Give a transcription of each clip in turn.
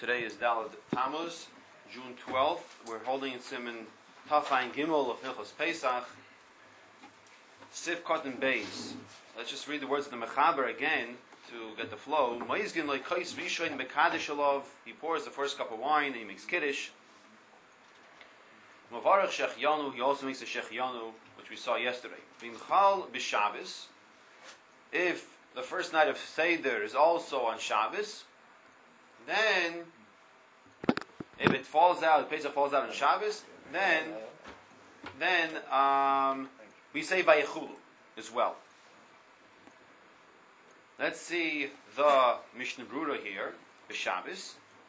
Today is Daled Tammuz, June 12th. We're holding in Siman Tafayin Gimel of Hilchos Pesach, Sif Cotton Beis. Let's just read the words of the Mechaber again to get the flow. Ma'izgin lo'kais rishoin bekadish alov. He pours the first cup of wine and he makes kiddush. Mavarach shechianu. He also makes a shechianu, which we saw yesterday. V'imchal b'Shabbos. If the first night of Seder is also on Shabbos, then if it falls out, the Pesach falls out on Shabbos, then we say Vayichulu as well. Let's see the Mishnah Brura here, b'Shabbos.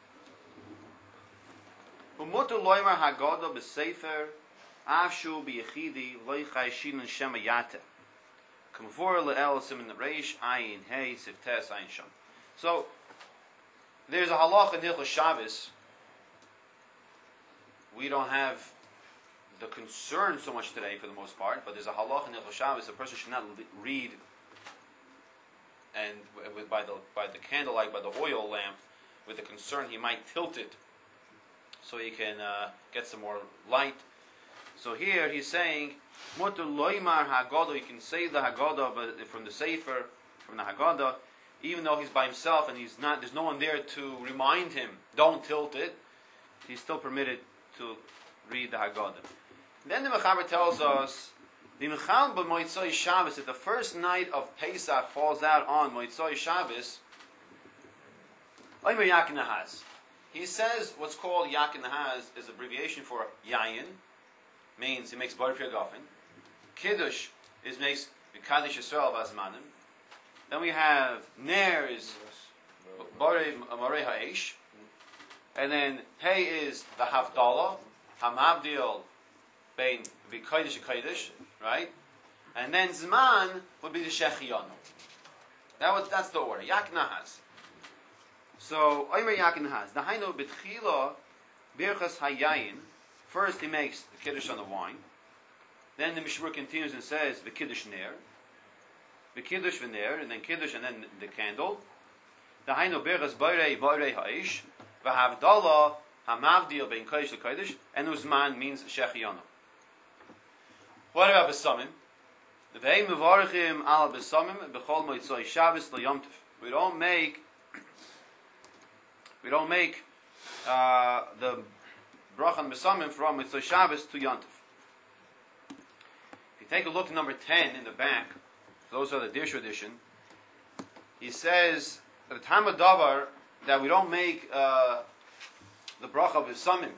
Umutu loymar haggadah b'sefer avshu b'yechidi loichai shin shema yate. Kamvor le'el simin reish ayin hey siftes ayin sham. So there's a halach in Hilchos Shabbos. We don't have the concern so much today for the most part, but there's a halach in Hilchos Shabbos. A person should not read and by the candlelight, by the oil lamp, with the concern he might tilt it so he can get some more light. So here he's saying, Mutter loymar haggadah. You can say the haggadah from the sefer, from the haggadah, even though he's by himself and he's not. There's no one there to remind him. Don't tilt it. He's still permitted to read the haggadah. Then the Mechaber tells us, the Mechal b'Motzei Shabbos, if the first night of Pesach falls out on Motzei Shabbos, Omer Yakin Nahaz. He says what's called Yakin Nahaz is abbreviation for Yayin, means he makes Bar Gafen. Kiddush makes Kaddish Yisrael Vazmanim. Then we have Ner is Borei Ha'esh. And then Hey is the Havdalah, Hamavdil Bein V'Kodesh Kodesh, right? And then Zman would be the Shechianu. That's the order. Yak Nahaz. So Omer Yak Nahaz. The Hainu B'Tchila Birchas Hayayin. First he makes the Kiddush on the wine. Then the Mishmur continues and says the Kiddush Ner. The Kiddush V'Ner, and then Kiddush and then the candle. The Hainu Birchas Borei Ha'esh. V'Havdalah Hamavdil Bein Kodesh Kodesh. And Uzman means Shechianu. What about Besamim? The V'ei Mevarchim Al Besamim B'chol Motzei Shabbos L'Yom Tov. We don't make the bracha on Besamim from Motzei Shabbos to Yom Tov. If you take a look at number 10 in the back, those are the Dirshu edition. He says at the time of Davar that we don't make the bracha of Besamim.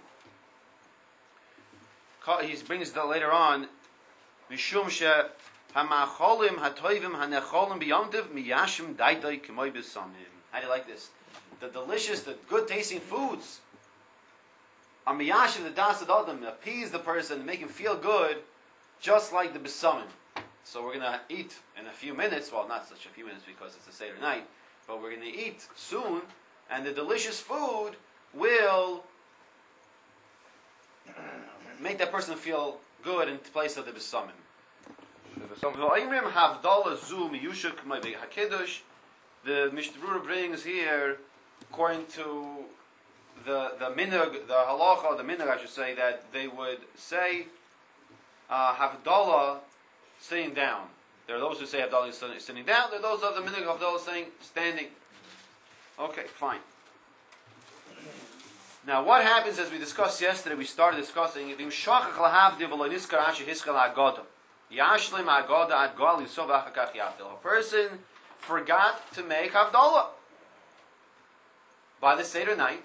He brings that later on. Mishum she hamacholim hatoivim hanecholim b'yomtiv miyashim daitoi k'moy b'samim. How do you like this? The delicious, the good tasting foods are miyashim the das adam, appease the person, make him feel good, just like the b'samim. So we're going to eat in a few minutes. Well, not such a few minutes because it's a Seder night, but we're going to eat soon, and the delicious food will make that person feel good in place of the besamim. The Mishnah Brura brings here, according to the minhag, the halacha, the minhag, I should say, that they would say Havdalah sitting down. There are those who say Havdalah sitting down. There are those of the minhag of Havdalah saying standing. Okay, fine. Now, what happens, as we discussed yesterday, we started discussing, a person forgot to make Havdalah by the Seder night,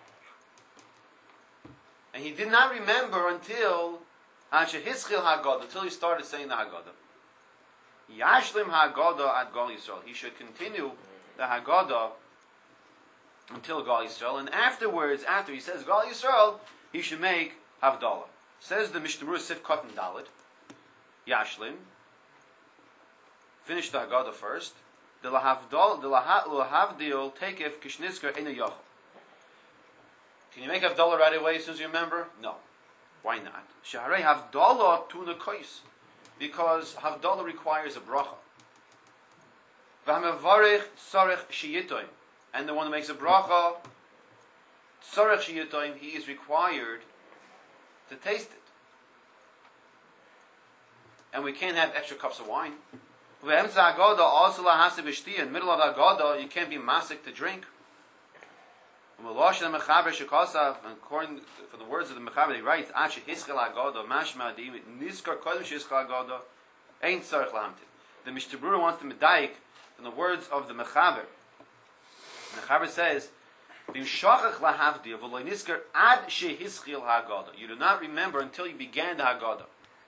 and he did not remember until he started saying the Haggadah. He should continue the Haggadah until Gal Yisrael, and afterwards, after he says Gal Yisrael, he should make Havdalah. Says the Mishnah Brura Sif Cotton Dalet, Yashlim, finish the Haggadah first. The Lahavdil Tekef Kishnizker Ena Yochel. Can you make Havdalah right away as soon as you remember? No. Why not? Shaharei Havdalah Tuna Kois. Because Havdalah requires a bracha. V'hamevarech Sarech Shiyitoim. And the one who makes a bracha tzarech sheyitoim, he is required to taste it. And we can't have extra cups of wine. In the middle of the Agada, you can't be masik to drink. And according from the words of the Mechaber, he writes, the Mishnah Berurah wants to medayik from the words of the Mechaber. The Mechaber says, you do not remember until you began the Haggadah.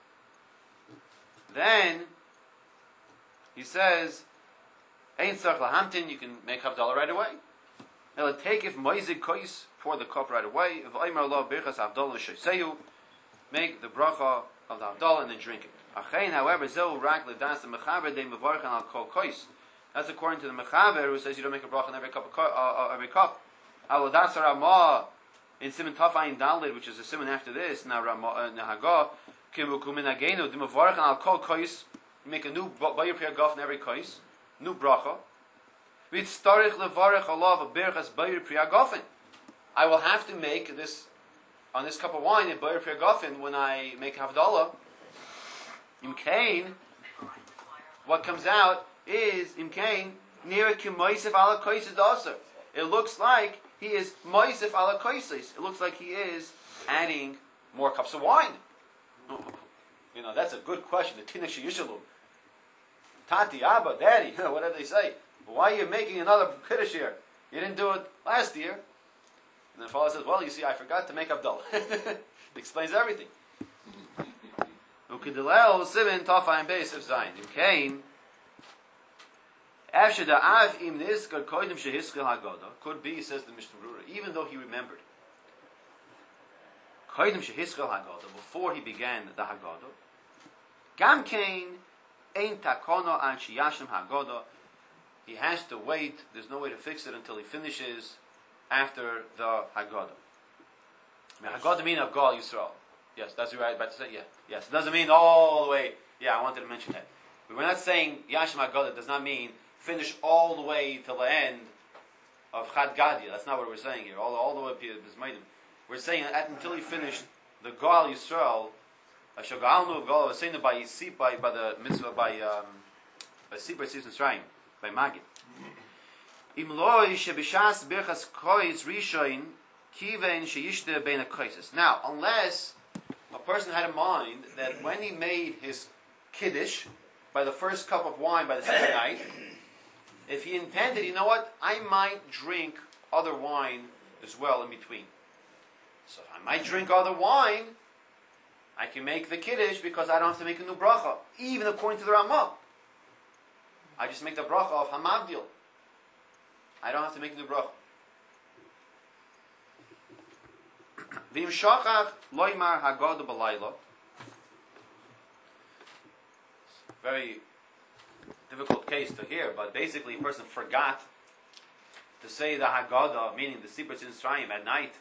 Then he says, Ein tzarich lahamtin, you can make Havdalah right away. Now take if moizik kois, pour the cup right away. If Omer lo birchas Havdalah sheisehu, make the bracha of the Havdalah and then drink it. Achein, however, zeu rak ledas the mechaber de mevarchan al kol kois. That's according to the mechaber who says you don't make a bracha on every cup. Every cup. Alodas Ramah in Siman Tafayin Dalid, which is a Siman after this. Now Nahagah kimukumin agenu de mevarchan al kol kois. You make a new Bayir Priya Gof in every case, new bracha. V'tzarich levarech alav berchas Bayir Priya Gofin. I will have to make this on this cup of wine in Bayir Priya Gofin when I make Havdalah. Imkain, what comes out is Imkain near Kimoisef ala Koises also. It looks like he is Moisef ala Koises. It looks like he is adding more cups of wine. You know, that's a good question. The Tinach Yishalu. Tati, Abba, Daddy, whatever they say. But why are you making another Kiddush here? You didn't do it last year. And the father says, well, you see, I forgot to make Havdalah. It explains everything. Ukidilel, Sivan, Tafayim, Beis, of Zayin. You came. After the Av im Niskar Koidim Shehiskil Haggadah, could be, says the Mishnah Berurah, even though he remembered. Koidim Shehiskil Haggadah, before he began the Haggadah, Gam Kain, Ein Takono An Shiyashim Haggadah, he has to wait, there's no way to fix it until he finishes after the Haggadah. Haggadah means of Gal Yisrael. Yes, that's what you're about to say, yeah. Yes, it doesn't mean all the way, yeah, I wanted to mention that. But we're not saying Yashim Haggadah does not mean finish all the way till the end of Chad Gadia. That's not what we're saying here. All the way to Bismaidim. We're saying that until he finished the Gal Yisrael, Shagalnu of Gal was saying by Yisip, by the mitzvah, by Sipar Season Shrine, by Magid. Imloi Shebishas Birchas Kois Rishoin Kiven Sheyishte Bein HaKoises. Now, unless a person had in mind that when he made his Kiddush, by the first cup of wine by the second night, if he intended, you know what, I might drink other wine as well in between. So if I might drink other wine, I can make the Kiddush because I don't have to make a new bracha, even according to the Ramah. I just make the bracha of Hamavdil. I don't have to make a new bracha. V'im shachach loymar Haggadah b'layla. Very difficult case to hear, but basically a person forgot to say the Haggadah, meaning the Sipar Tzimtzrayim at night.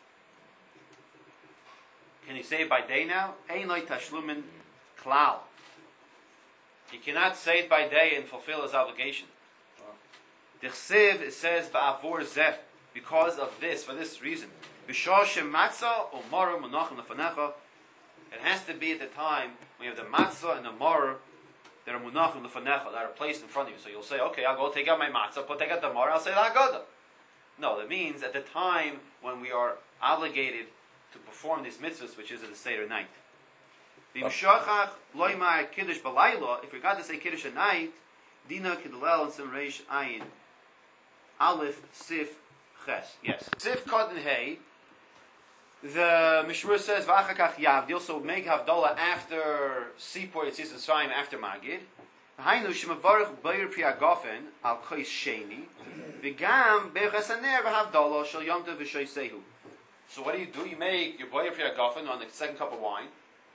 Can you say it by day now? Ein loy tashlumin klal. He cannot say it by day and fulfill his obligation. The Chsiv, it says, ba'avor zeh, because of this, for this reason. B'shor shematzah u'morah munachim lefanecha. It has to be at the time when you have the matzah and the morah that are munachim lefanecha, that are placed in front of you. So you'll say, okay, I'll go take out my matzah, go take out the morah, I'll say the Haggadah. No, that means at the time when we are obligated to perform these mitzvahs, which is at the Seder night. If we got to say Kiddush at night, Dina Kidulel and Sim Reish Ayin Aleph Sif Ches. Yes. Sif Kod and Hey. The Mishmur says V'achakach Yavdil, so make Havdalah after Sipor Yitzis Mitzrayim, after Magid. Hainu Shemavarach Bayir Priya Gofen Al Kois Sheni V'gam Berchas Haner V'Havdalah Shal Yom Tov V'Sheisehu. So what do? You make your Bayir Priya Gofen on the second cup of wine.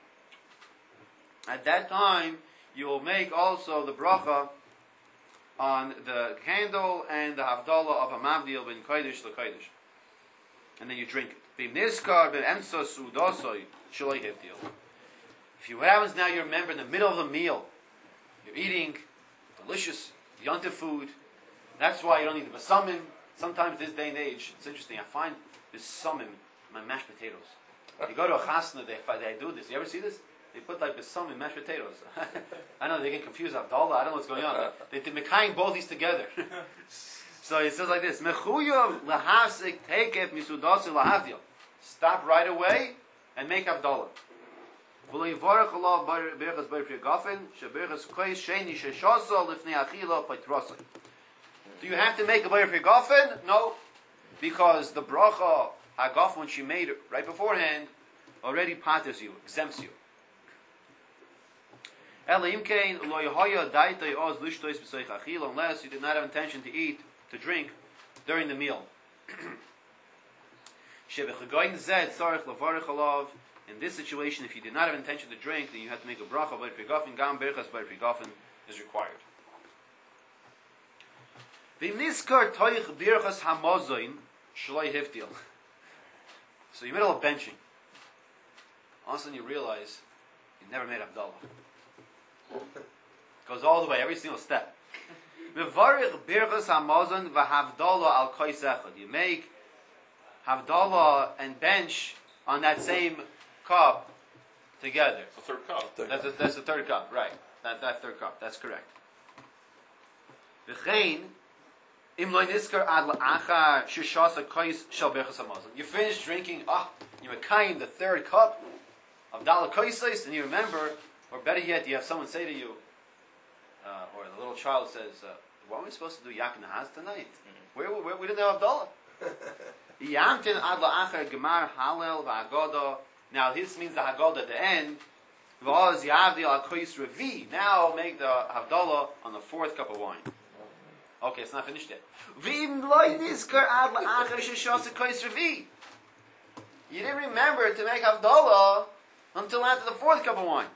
At that time, you will make also the bracha on the candle and the Havdalah of Hamavdil ben Kodesh LeKodesh. And then you drink it. If what happens now, you remember in the middle of the meal, you're eating delicious yontif food. That's why you don't need the basamim. Sometimes this day and age, it's interesting. I find besamim, my mashed potatoes. You go to a chasna, they do this. You ever see this? They put like besamim, mashed potatoes. I know they get confused. Abdallah, I don't know what's going on. They mekayim both these together. So it says like this: Mechuyav lahasik tekef misudasi lahavdil. Stop right away and make Abdallah. Do you have to make a Bayr Gafen? No. Because the bracha Agaf, when she made it right beforehand, already patters you, exempts you. Unless you did not have intention to eat, to drink, during the meal. In this situation, if you did not have intention to drink, then you have to make a bracha. Bayr Gafen, Gam Berchas Bayr Gafen is required. So you're middle of benching. All of a sudden you realize you never made Abdallah. Goes all the way, every single step. You make Havdalah and bench on that same cup together. The third cup. That's the third cup, right. That third cup, that's correct. You finish drinking, you mekayim the third cup of Dala Koisais, and you remember, or better yet, you have someone say to you, or the little child says, "What are we supposed to do Yak Nahaz tonight? We didn't have Abdallah." Now this means the Haggadah at the end. Now make the Havdalah on the fourth cup of wine. Okay, it's not finished yet. You didn't remember to make Havdalah until after the fourth cup of wine.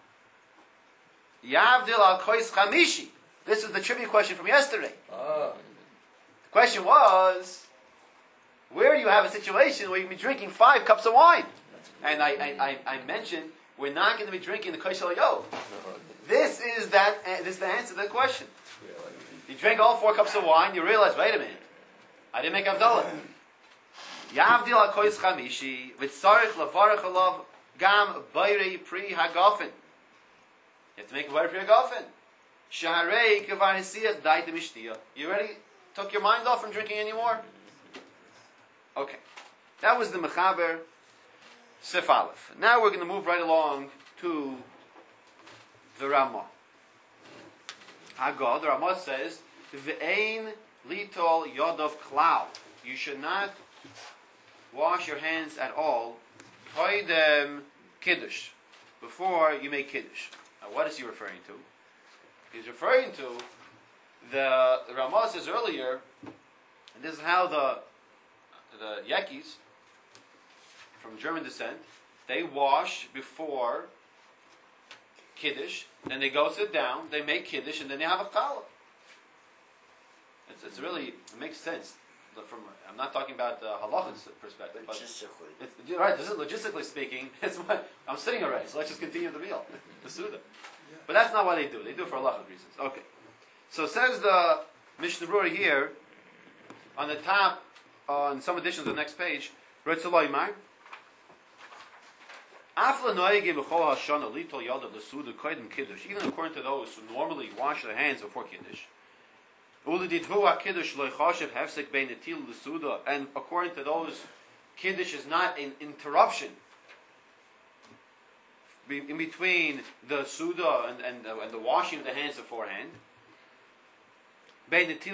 This is the trivia question from yesterday. The question was, where do you have a situation where you can be drinking 5 cups of wine? And I mentioned we're not going to be drinking the Koshel Yo. This is the answer to the question. You drink all 4 cups of wine, you realize, wait a minute, I didn't make Havdalah. Yavdil HaKois Chamishi, V'tzarech Lavarech Alav, Gam Bayrei Pri Hagafen. You have to make a Bayrei Pri Hagafen. Shaharei Kevar Hesiyah Daita Mishtiyah. You already took your mind off from drinking anymore? Okay. That was the Mechaber Sif Aleph. Now we're going to move right along to the Ramah. Haggad, the Ramah says, V'ein litol yodov klal. You should not wash your hands at all. Toidem kiddush. Before you make kiddush. Now what is he referring to? He's referring to the Ramah says earlier, and this is how the Yekis from German descent, they wash before Kiddush, then they go sit down, they make Kiddush, and then they have a challah. It's really, it makes sense. I'm not talking about the halacha's perspective. Logistically. Right, this is logistically speaking, I'm sitting already, so let's just continue the meal, the Suda. But that's not what they do. They do it for halachic reasons. Okay. So says the Mishnah Berurah here, on the top, on some editions of the next page, Retzaloymar, even according to those who normally wash their hands before Kiddush, and according to those, Kiddush is not an interruption in between the Suda and the washing of the hands beforehand. Since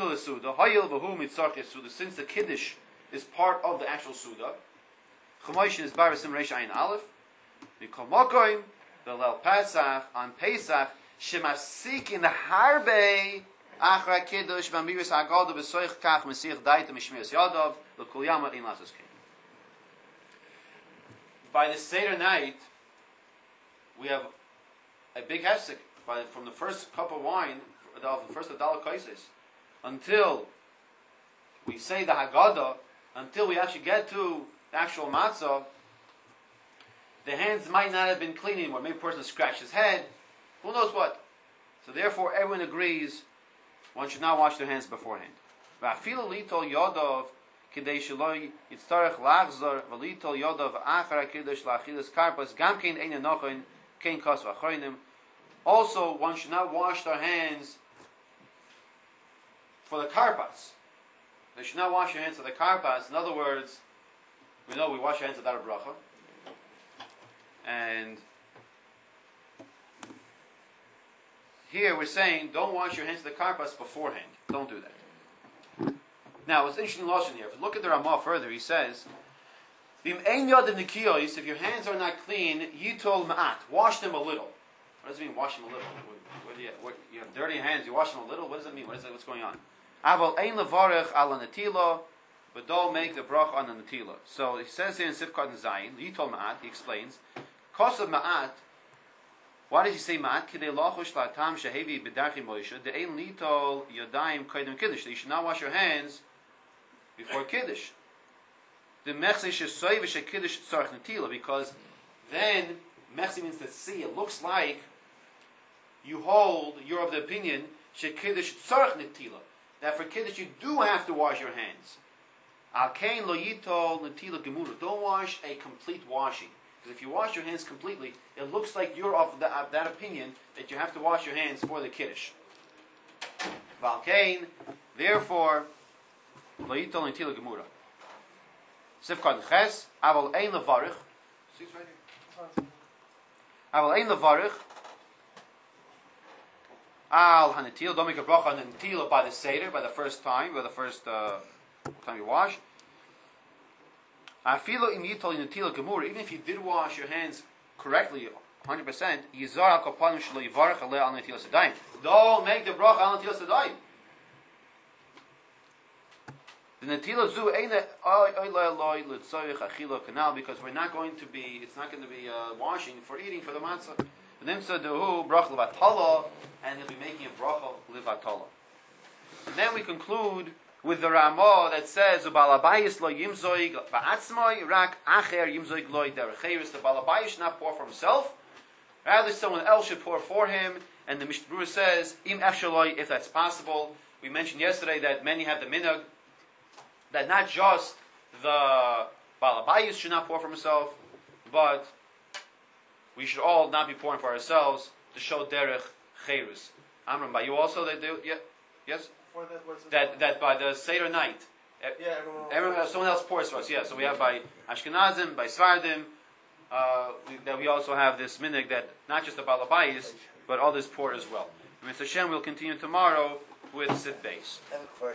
the Kiddush is part of the actual Suda, Chumash is Barasim Reish Ayin Aleph. Mikomokoim, the Lel Pesach, on Pesach, Shemasikin Harbe, Achra Kiddush, Bamiris Haggadah, Besoich Kach, Mesich Daita, Mishmiras Yadav, L'Kulyama In Lasas King. By the Seder night, we have a big hefsek from the first cup of wine, the first Adal Kaisis, until we say the Haggadah, until we actually get to the actual matzah. The hands might not have been clean anymore. Maybe a person scratched his head. Who knows what? So therefore, everyone agrees one should not wash their hands beforehand. כדי שלא יצטרך לחזור וליטול ידו ואחר הקידוש לאכילס karpas, גם כן אין נכון, כן כוס ואחרונים. Also, one should not wash their hands for the karpas. They should not wash your hands for the karpas. In other words, we know we wash our hands without a bracha. And here we're saying, don't wash your hands for the karpas beforehand. Don't do that. Now, it's interesting lashon here. If you look at the Ramah further, he says, if your hands are not clean, yitol ma'at, wash them a little. What does it mean, wash them a little? You have dirty hands, you wash them a little? What does it mean? What's going on? Aval ein levarech ala netila, but don't make the brach on the netila. So he says here in Sifkat and Zayin, yitol ma'at, he explains, kos of ma'at, why does he say ma'at? Kidei lachush la'tam shehevi b'darchi Moshe, de'ein litol yodayim kaidem kiddush. You should not wash your hands before kiddush. The mechse shesoy v'shekiddush tzarech netila, because then mechse means to see. It looks like you're of the opinion shekiddush tzarech netila, that for kiddush you do have to wash your hands. Al kain lo yitol netila gemura. Don't wash a complete washing. Because if you wash your hands completely, it looks like you're of that opinion that you have to wash your hands for the kiddush. Val kain, therefore, lo yitol netila gemura. Sifkat ches, aval ein levarich. See it's right here. Aval ein levarich. Al hanetil, don't make a bracha on the netila by the seder, by the first time you wash. Afilo im yitol netila gemura, even if you did wash your hands correctly, 100%, yizar al kapanim shelo yivarech aleh al netila sedayim. Don't make the bracha al netila sedayim. The netila zu eina oiloi l'tzoyich achilo kanal, because it's not going to be washing for eating for the matzah. V'nimsa dehu brach levatala, and he'll be making a bracha levatala. And then we conclude with the Ramah that says, "Ubalabayis lo yimzoig ba'atzmoi rak acher yimzoig lo derecheres." The balabayis should not pour for himself; rather, someone else should pour for him. And the Mishnah Berurah says, "Im efshaloi," if that's possible. We mentioned yesterday that many have the minhag that not just the balabayis should not pour for himself, but we should all not be pouring for ourselves to show derech cherus. Amram, by you also they do? Yeah, yes. That by the Seder night, everyone, someone else pours for us. Yeah, so we have by Ashkenazim, by Svardim, that we also have this minhag that not just the balabayis, but others pour as well. And Mr. Hashem will continue tomorrow with Sif Beis.